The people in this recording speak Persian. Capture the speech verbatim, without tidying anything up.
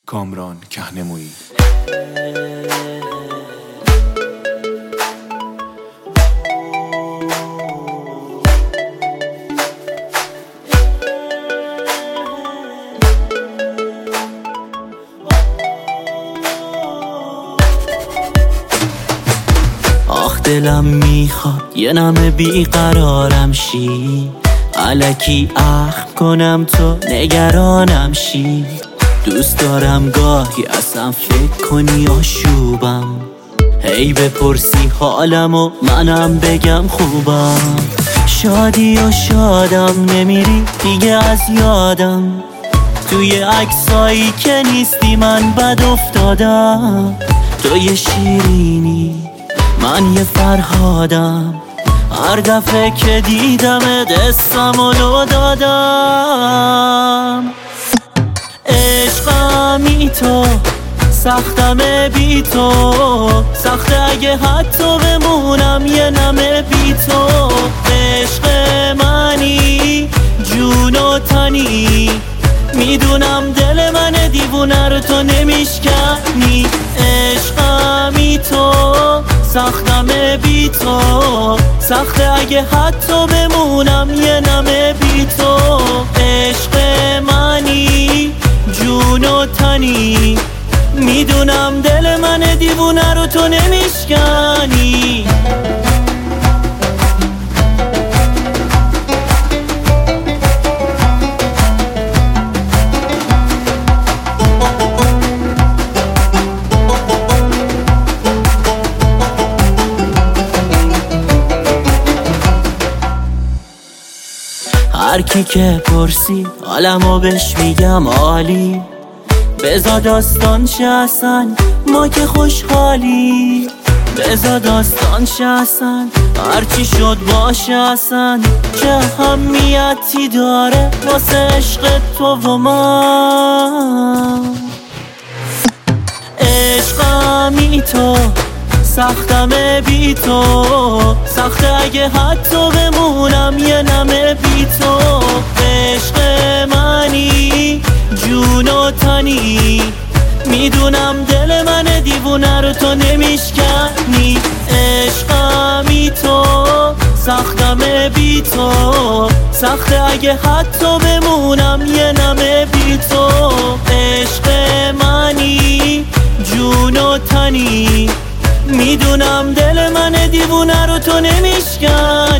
کامران کهنمویی. آخ دلم میخواد یه نمه بیقرارم شی، الکی اخم کنم تو نگرانم شی. دوست دارم گاهی اصلا فکر کنی آشوبم، هی بپرسی حالم و منم بگم خوبم. شادی و شادم نمیری دیگه از یادم، توی عکسایی که نیستی من بد افتادم. تو یه شیرینی من یه فرهادم، هر دفعه که دیدم دستم و لو دادم. عشقمی تو سختم بی تو، سخته اگه حتی بمونم یه نمه بی تو. عشق منی جون و تنی، میدونم دل من دیوونه رو تو نمیشکنی. عشقمی تو سختم بی تو، سخته اگه حتی بمونم یه نمه بی تو. عشق منی جون و تنی، میدونم دل من دیوونه رو تو نمیشکنی. هر کی که پرسی حالمو بهش میگم عالی، بذار داستان شه اصلا ما که خوشحالی. بذار داستان شه اصلا هرچی شد باشه اصلا، چه اهمیتی داره واسه عشق تو و من. عشقمی تو سختم بی تو، سخته اگه حتی بمونم یه نمه بی تو. عشق منی جون و تنی، میدونم دل من دیوونه رو تو نمیشکنی. عشقمی تو سختم بی تو، سخته اگه حتی بمونم یه نمه بی تو. عشق منی جون و تنی، میدونم دل من دیوونه رو تو نمیشکنی.